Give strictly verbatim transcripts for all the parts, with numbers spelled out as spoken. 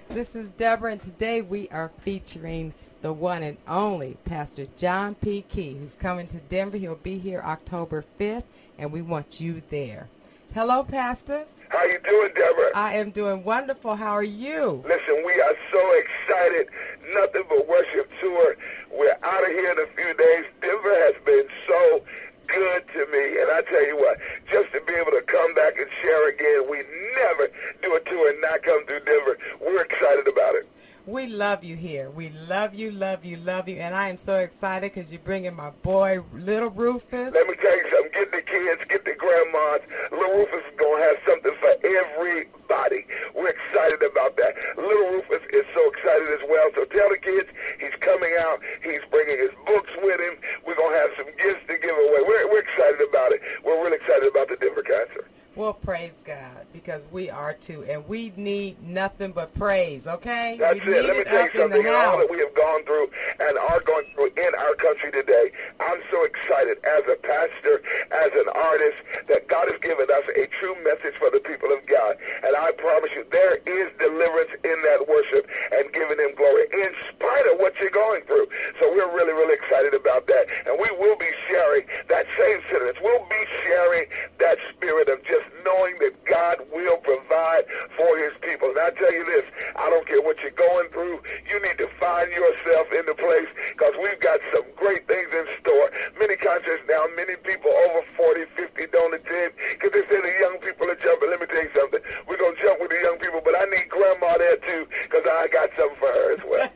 This is Deborah, and today we are featuring the one and only Pastor John P. Key, who's coming to Denver. He'll be here October fifth, and we want you there. Hello, Pastor. How you doing, Deborah? I am doing wonderful. How are you? Listen, we are so excited. Nothing but worship tour. We're out of here in a few days. Denver has been so good to me. And I tell you what, just to be able to come back and share again, we never do a tour and not come through Denver. We're excited about it. We love you here. We love you, love you, love you. And I am so excited because you're bringing my boy, Little Rufus. Let me tell you something. Get the kids, get the grandmas. Little Rufus is going to have something for everybody. We're excited about that. Little Rufus is so excited as well. So tell the kids he's coming out. He's bringing his books with him. We're going to have some gifts to give away. We're, we're excited about it. We're really excited about the Denver concert. Well, praise God, because we are too, and we need nothing but praise, okay? That's we it. Let me tell you something. All that we have gone through and are going through in our country today, I'm so excited as a pastor, as an artist, that God has given us a true message for the people of God. And I promise you, there is deliverance in that worship and giving him glory, in spite of what you're going through. So we're really, really excited about that. And we will be sharing that same sentence. We'll be sharing that spirit of just knowing that God will provide for his people. And I tell you this, I don't care what you're going through, you need to find yourself in the place, because we've got some great things in store. Many concerts now, many people over forty, fifty don't attend because they say the young people are jumping. Let me tell you something. We're going to jump with the young people, but I need grandma there too, because I got something for her as well.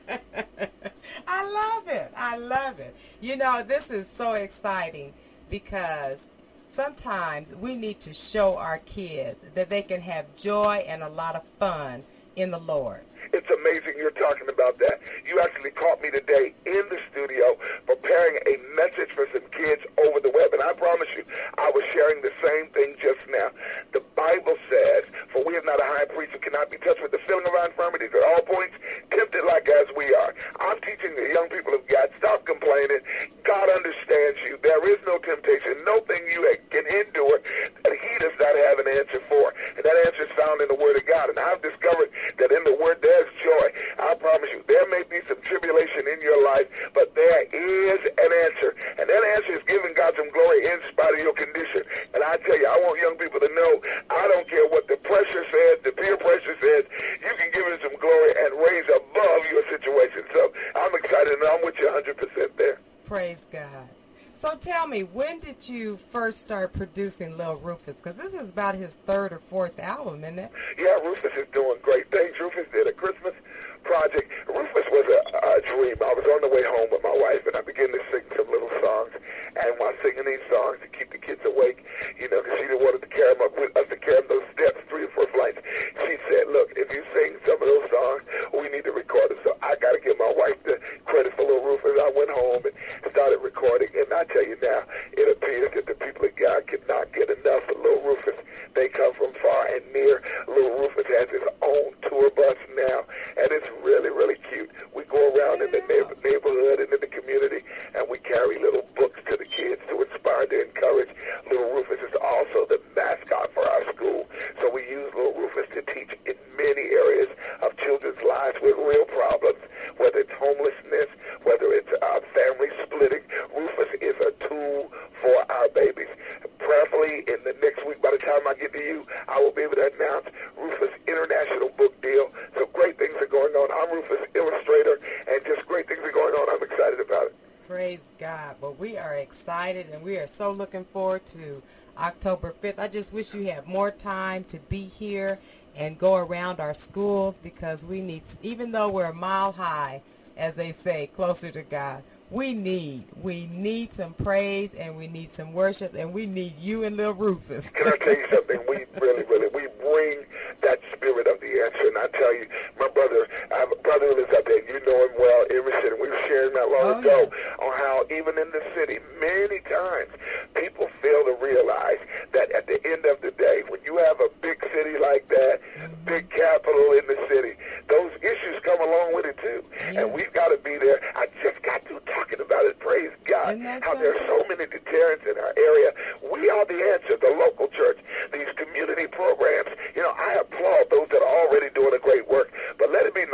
I love it. I love it. You know, this is so exciting because sometimes we need to show our kids that they can have joy and a lot of fun in the Lord. It's amazing you're talking about that. You actually caught me today in the studio preparing a message for some kids over the web. And I promise you, I was sharing the same thing just now. The Bible says, for we have not a high priest who cannot be touched with the feeling of our infirmities at all points, tempted like as we are. I'm teaching the young people of God, stop complaining. God understands you. There is no temptation, no thing you can endure that he does not have an answer for. And that answer is found in the Word of God. And I've discovered that in the Word there's joy. I promise you, there may be some tribulation in your life, but there is an answer. And that answer is giving God some glory in spite of your condition. And I tell you, I want young people to know, I don't care what the pressure says, the peer pressure says, you can give it some glory and raise above your situation. So I'm excited, and I'm with you one hundred percent there. Praise God. So tell me, when did you first start producing Lil Rufus? Because this is about his third or fourth album, isn't it? Yeah, Rufus is doing great things. Rufus did a Christmas project. Rufus was a, a dream. I was on the way home with my wife, and I began to sing some little songs. And while singing these songs to keep the kids awake, you know, because she didn't want us to carry them up with us to carry them those steps, three or four flights, she said, look, if you sing some of those songs, we need to record them. So I got to give my wife the credit for Lil Rufus. I went home and started recording. And I tell you now, it appears that the people of God cannot get enough of Lil Rufus. They come from far and near. Lil Rufus has his own tour bus now, and it's really, really cute. We go around in the neighbor, neighborhood and in the community, and we carry little books to the kids to inspire, to encourage. Lil Rufus is also the mascot for our school, so we use Lil Rufus to teach in many areas of children's lives with real problems, whether it's homelessness, whether it's uh, family splitting. Rufus is a tool for our babies. Prayerfully, in the next week, by the time I get to you, I will be able to announce Rufus International Book Deal. So great things are going on. I'm Rufus Illustrator, and just great things are going on. I'm excited about it. Praise God. Well, we are excited, and we are so looking forward to October fifth. I just wish you had more time to be here and go around our schools, because we need, even though we're a mile high, as they say, closer to God, we need, we need some praise, and we need some worship, and we need you and Lil Rufus. Can I tell you something? We really, really, we bring that spirit of the answer. And I tell you, my brother, I have a brother who lives out there, you know him well, Emerson, and we were sharing not long oh, ago yeah. on how even in the city, many times, people fail to realize that at the end of the day, when you have a big city like that, mm-hmm. big capital in the city, those issues come along with it too. Yes. And we've got to be there. I just got to talking about it, praise God, how so there are so many deterrents in our area. We are the answer, the local church, these community programs. You know, I applaud those that are already doing a great work, but let it be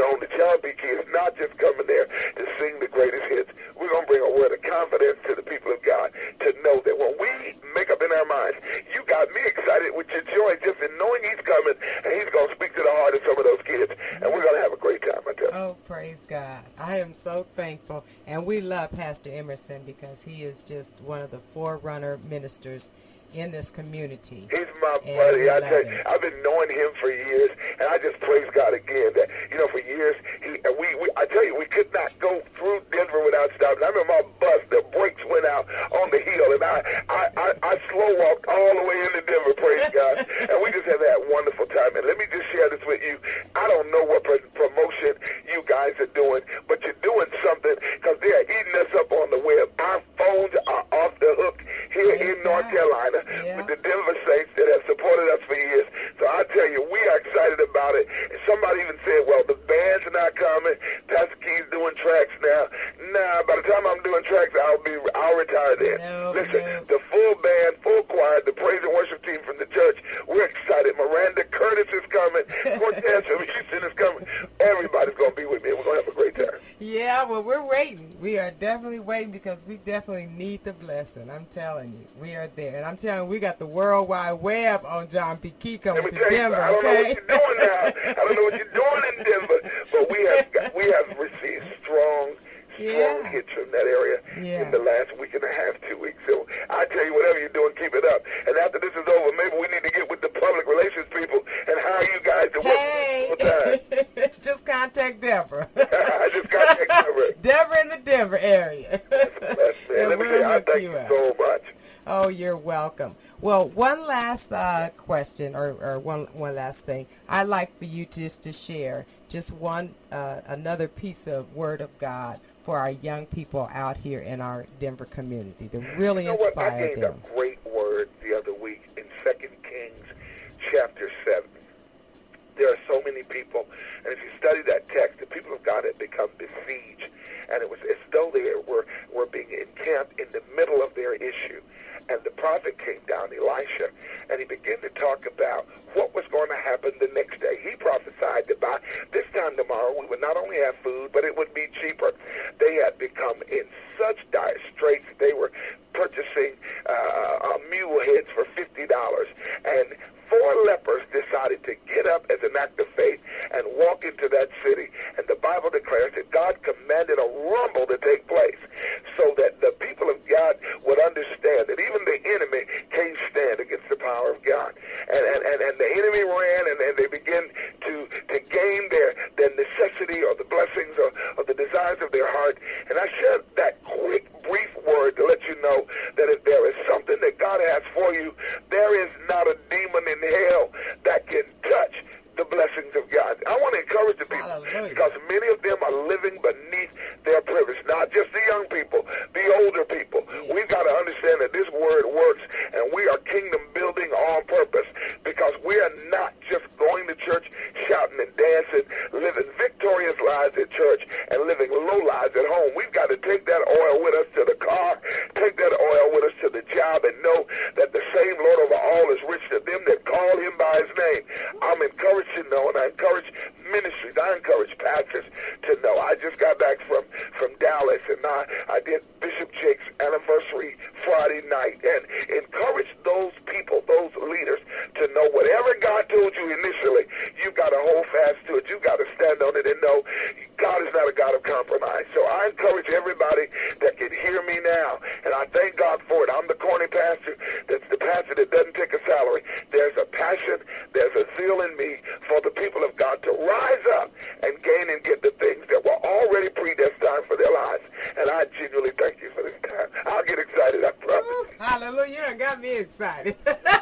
Praise God. I am so thankful. And we love Pastor Emerson because he is just one of the forerunner ministers in this community. He's my And buddy. we I love tell you, him. I've been knowing him for years, and I just praise God again that, you know, for years, he, and we, we, I tell you, we could not go through Denver without stopping. I remember my bus, the brakes went out on the hill, and I, I, I, I slow walked all the way into Denver, praise God, and we just had that wonderful time. And let me just share this with you. I don't know what pro- promotion you guys are doing, but you're doing something because they're eating us up on the web. Our phones are off the hook here Praise in North God. Carolina. Yeah. With the Denver Saints that have supported us for years. So I tell you, we are excited about it. And somebody even said, well, the band's not coming. Pastor Key's doing tracks now. Nah, by the time I'm doing tracks, I'll be, I'll retire then. No, Listen, no. the full band, full choir, the praise and worship team from the church, we're excited. Miranda Curtis is coming. Cortez from Houston is coming. Everybody's going to be with me. We're going to have a great time. Yeah, well, we're waiting. We are definitely waiting because we definitely need the blessing. I'm telling you, we are there. And I'm telling you, we got the World Wide Web on John P. Key coming Let me to tell you, Denver, I don't okay? know what you're doing now. I don't know what you're doing in Denver, but we have got, we have received strong, strong Yeah. hits from that area Yeah. in the last week and a half, two weeks. So I tell you, whatever you're doing, keep it up. And after this is over, maybe we need to get with the public relations people and hire you guys to work full time. Hey, just contact Deborah. I just got to Denver. Deborah in the Denver area. That's man. And Let me we'll say, I hook thank you you up. so much. Oh, you're welcome. Well, one last uh, question, or, or one one last thing. I'd like for you just to share just one uh, another piece of Word of God for our young people out here in our Denver community to really You know what? I inspire gave them. a great word the other week in Second Kings chapter seven. There are so many people, and if you study that text, the people of God had become besieged, and it was as though they were, were being encamped in the middle of their issue. And the prophet came down, Elisha, and he began to talk about what was going to happen the next day. He prophesied that by this time tomorrow we would not only have food, but it would be cheaper. They had become in such dire straits that they were purchasing uh, mule heads for fifty dollars. And four lepers decided to get up as an act of faith and walk into that city. And the Bible declares that God commanded a rumble to take place so that the people of God would understand that even the enemy can't stand against the power of God. And and, and, and the enemy ran, and, and they began to, to gain their, their necessity or the blessings or, or the desires of their heart. And I shared that quick, brief word to let you know that if there is something that God has for you, there is not a demon in hell that can touch the blessings of God. I want to encourage the people Hallelujah. because many of them are living beneath their privilege, not just the young people, the older people. Yes. We've got to understand that this word works, and we are kingdom building on purpose because we are not just going to church, shouting and dancing, living victorious lives at church and living low lives at home. We've got to take that oil with us to the car, take that oil with us to the job, and know that the same Lord over all is rich to them that call him by his name. I'm encouraged to know, and I encourage ministries, I encourage pastors to know. I just got back from, from Dallas, and I, I did Bishop Jake's anniversary Friday night, and encourage those people, those leaders, to know whatever God told you initially, you've got to hold fast to it. You've got to stand on it and know God is not a God of compromise. So I encourage everybody that can hear me now, and I thank God for it. I'm the corny pastor that's the pastor that doesn't take a salary. There's a passion, there's a zeal in me for the people of God to rise up and gain and get the things that were already predestined for their lives. And I genuinely thank you for this time. I'll get excited, I promise. Ooh, hallelujah. You done got me excited.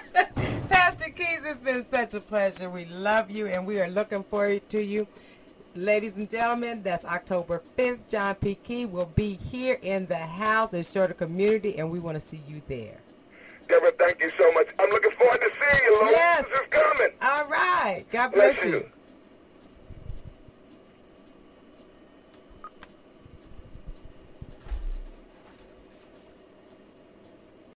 Pastor Keys, it's been such a pleasure. We love you, and we are looking forward to you. Ladies and gentlemen, that's October fifth. John P. Key will be here in the house at Shorter Community, and we want to see you there. Deborah, thank you so much. I'm looking forward to seeing you. Lord. Yes. This is coming. All right. God bless, Bless you. you.